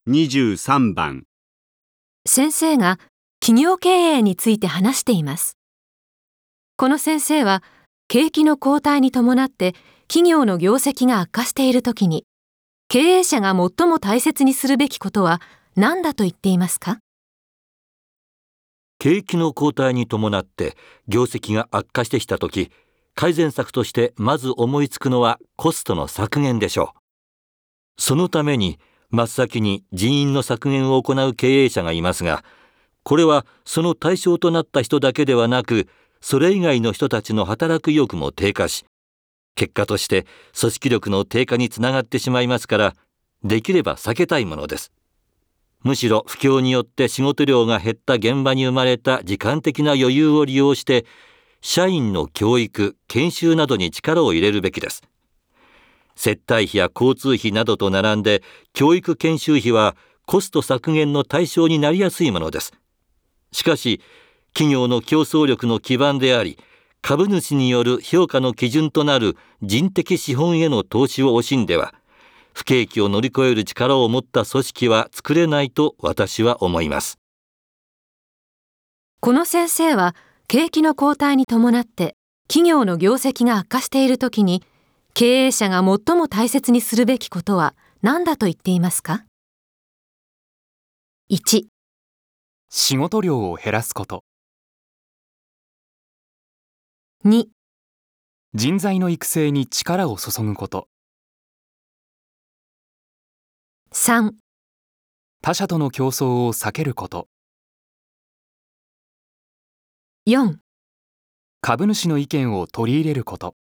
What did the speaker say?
23番。 先生が企業経営について話しています。この先生は景気の後退に伴って企業の業績が悪化しているときに、経営者が最も大切にするべきことは何だと言っていますか？ 景気の後退に伴って業績が悪化してきたとき、改善策としてまず思いつくのはコストの削減でしょう。そのために真っ先に人員の削減を行う経営者がいますが、これはその対象となった人だけではなく、それ以外の人たちの働く意欲も低下し、結果として組織力の低下につながってしまいますから、できれば避けたいものです。むしろ不況によって仕事量が減った現場に生まれた時間的な余裕を利用して、社員の教育・研修などに力を入れるべきです。接待費や交通費などと並んで、教育研修費はコスト削減の対象になりやすいものです。しかし、企業の競争力の基盤であり、株主による評価の基準となる人的資本への投資を惜しんでは、不景気を乗り越える力を持った組織は作れないと私は思います。 この先生は景気の後退に伴って企業の業績が悪化しているときに、経営者が最も大切にするべきことは何だと言っていますか？ 1、 仕事量を減らすこと。 2、 人材の育成に力を注ぐこと。 3、 他社との競争を避けること。 4 株主の意見を取り入れること。